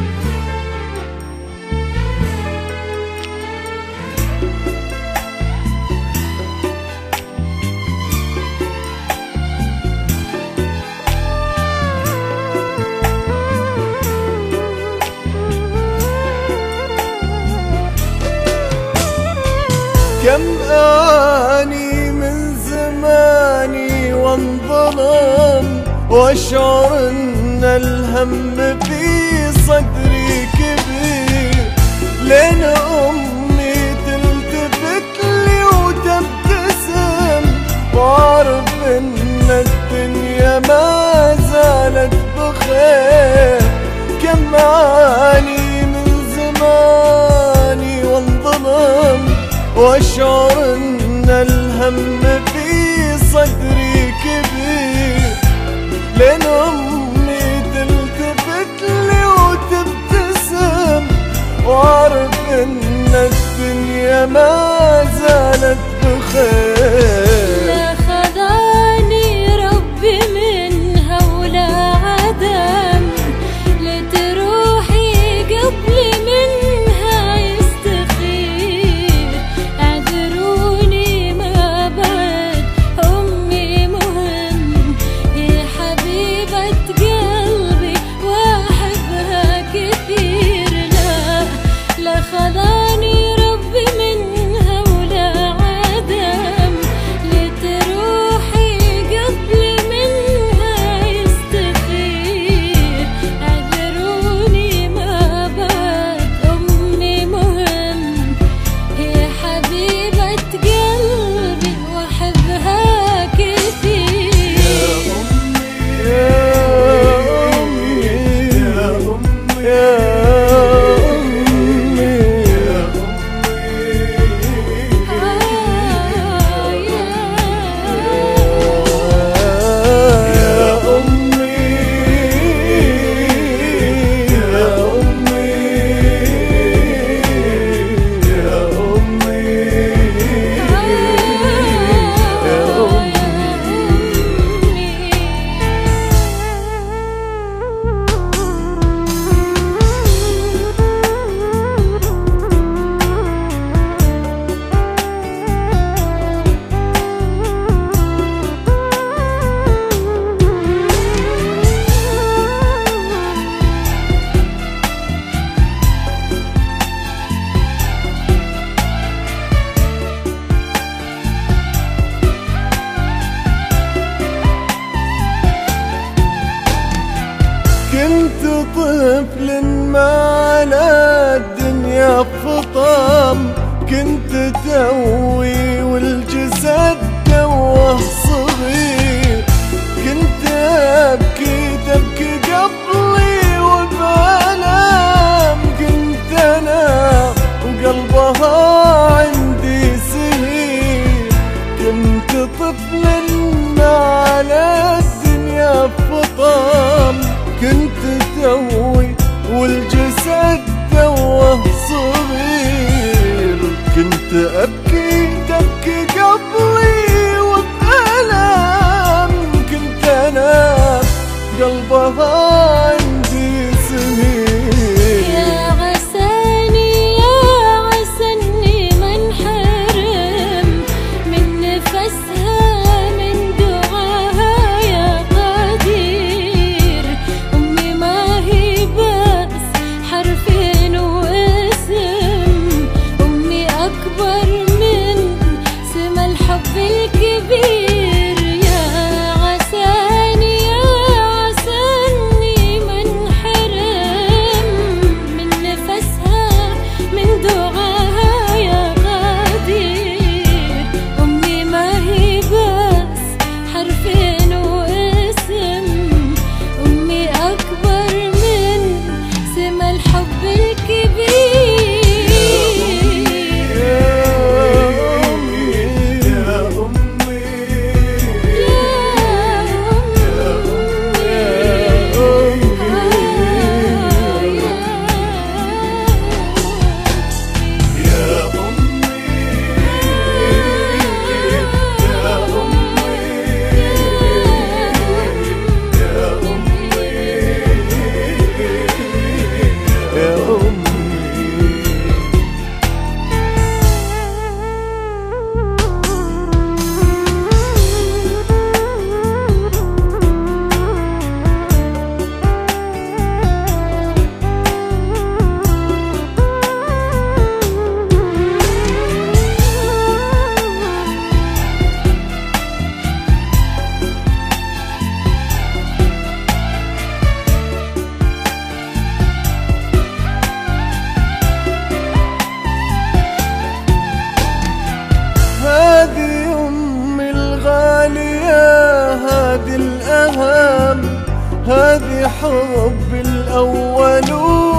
كم آني من زماني وانظلم، واشعر ان الهم في صدري كبير، لين امي تلتفت لي وتبتسم، واعرف ان الدنيا ما زالت بخير. كم آني من زماني وانظلم، واشعر ان الهم في صدري كبير، لين امي تلتفت لي وتبتسم، واعرف ان الدنيا ما زالت بخير. لا خذاني ربي منها ولا عدم، لتروحي قبل منها يستخير. اعذروني ما بعد امي مهم، يا حبيبة قلبي واحبها كثير. لا خذاني ربي منها ولا عدم، لتروحي قبل منها يستخير. اعذروني ما بعد امي مهم، يا حبيبة قلبي واحبها كثير. يا أمي يا أمي يا كنت طفل ما على الدنيا فطام، كنت توي والجسد توه صغير، كنت أبكي تبكي قبلي وبألم، كنت أنا وقلبها عندي سهير. كنت طفل ما على الدنيا فطام، كنت توي والجسد توه صغير، كنت أبكي الحب الأول